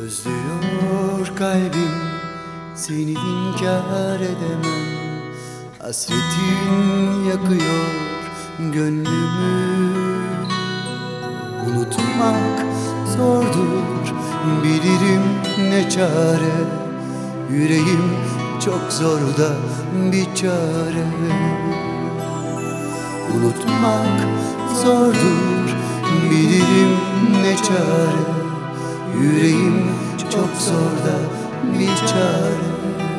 Özlüyor kalbim, seni inkar edemem. Hasretin yakıyor gönlümü. Unutmak zordur, bilirim ne çare. Yüreğim çok zor da bir çare. Unutmak zordur, bilirim ne çare. Yüreğim çok zor da bir çare.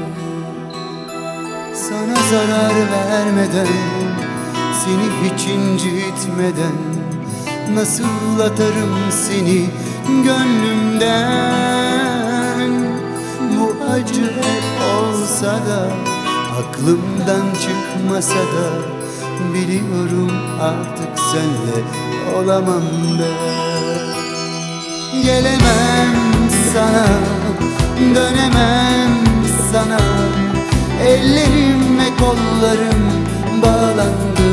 Sana zarar vermeden, seni hiç incitmeden, nasıl atarım seni gönlümden? Bu acı hep olsa da, aklımdan çıkmasa da, biliyorum artık senle olamam ben. Gelemem sana, dönemem sana. Ellerim ve kollarım bağlandı.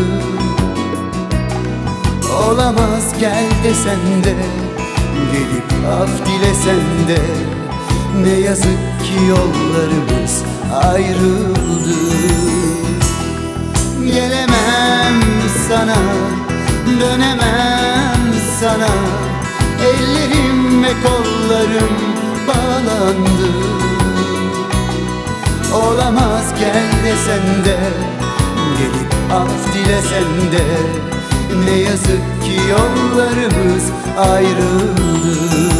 Olamaz gel desen de, gelip af dilesen de, ne yazık ki yollarımız ayrıldı. Gelemem sana, dönemem sana. Ellerim ve kollarım bağlandı. Olamaz gel desen de, gelip af dilesen de, ne yazık ki yollarımız ayrıldı.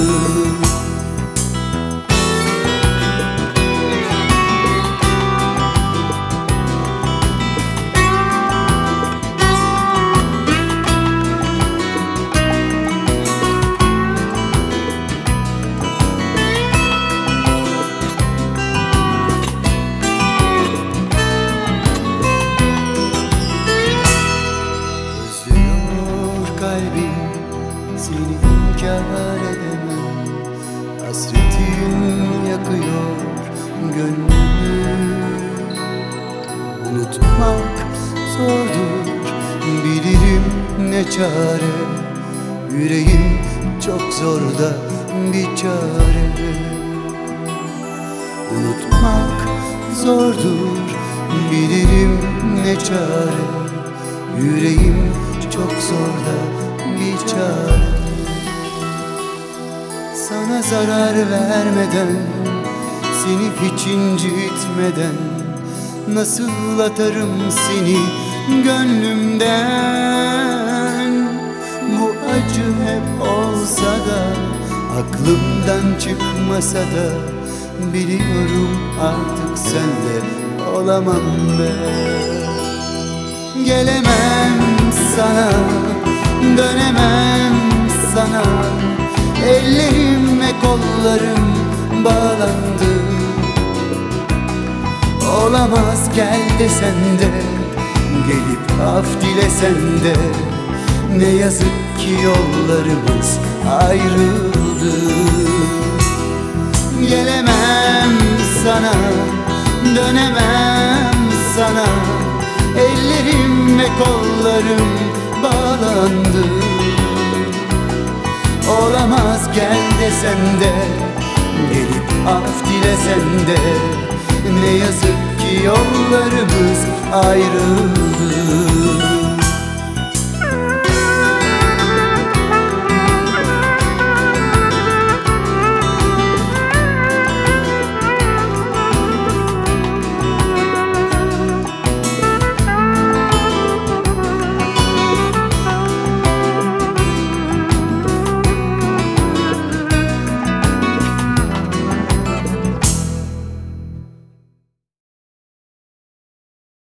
Kalbim, seni inkar edemem. Hasretin yakıyor gönlümü. Unutmak zordur, bilirim ne çare. Yüreğim çok zor da bir çare. Unutmak zordur, bilirim ne çare. Yüreğim çok zor da bir çare. Sana zarar vermeden, seni hiç incitmeden, nasıl atarım seni gönlümden? Bu acı hep olsa da, aklımdan çıkmasa da, biliyorum artık senle olamam ben. Gelemem sana, dönemem sana. Ellerim ve kollarım bağlandı. Olamaz gel desen de, gelip af dilesen de, ne yazık ki yollarımız ayrıldı. Gelemem sana, dönemem sana. Ellerim ve kollarım bağlandı. Olamaz gel desen de, gelip af dilesen de, ne yazık ki yollarımız ayrıldı.